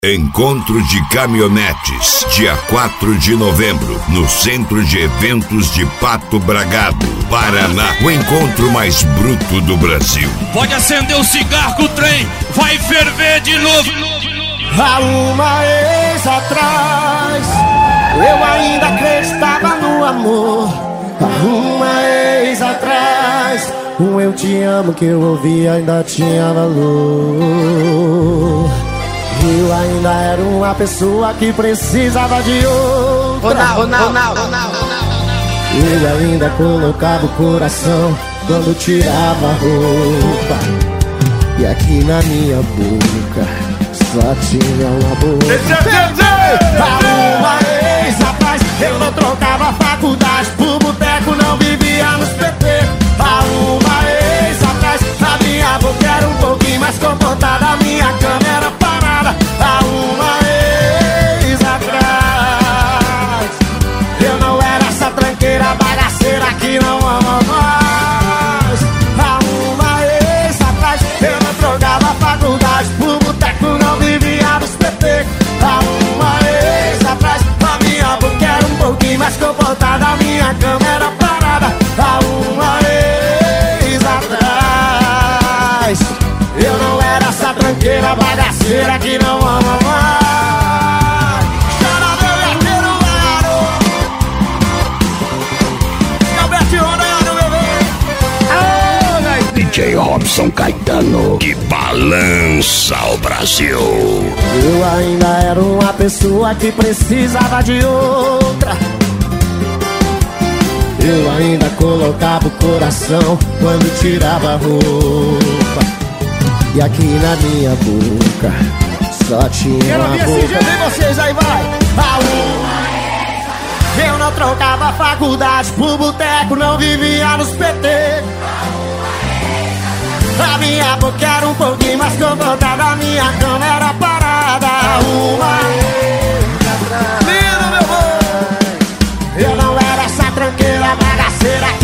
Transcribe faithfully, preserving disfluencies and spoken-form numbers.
Encontro de Caminhonetes, dia quatro de novembro, no Centro de Eventos de Pato Bragado, Paraná. O encontro mais bruto do Brasil. Pode acender o cigarro que o trem vai ferver de novo. Há uma ex atrás, eu ainda acreditava no amor. Há uma ex atrás, um eu te amo que eu ouvi ainda tinha valor. Eu ainda era uma pessoa que precisava de outra. Ronaldo, Ronaldo, Ronaldo. Ele ainda colocava o coração quando tirava a roupa. E aqui na minha boca só tinha uma boca. Há uma ex atrás, eu não trocava faculdade por boteco, não vivia nos P T. Há uma ex atrás, a minha boca era um pouquinho mais comportada, a minha cama era parada. Há uma ex atrás, eu não era essa tranqueira bagaceira que não ama mais. Há uma ex atrás, eu não trocava faculdade por boteco, não vivia nos P T. Há uma ex atrás, a minha boca era um pouquinho mais comportada, a minha cama era parada. Há uma ex atrás, eu não era essa tranqueira bagaceira que não ama mais. Chora, meu gateiro, garoto. Galberto Ronaldo, bebê. D J Robson Caetano, que balança o Brasil. Eu ainda era uma pessoa que precisava de outra. Eu ainda colocava o coração quando tirava a roupa. E aqui na minha boca só tinha Quero uma ouvir boca. esse jeito, hein, vocês aí, vai. A uma, eu não trocava faculdade por boteco, não vivia nos P T. A minha boca era um pouquinho mais comportada, a minha cama era parada. Uma lindo, meu bom, eu não era essa tranqueira bagaceira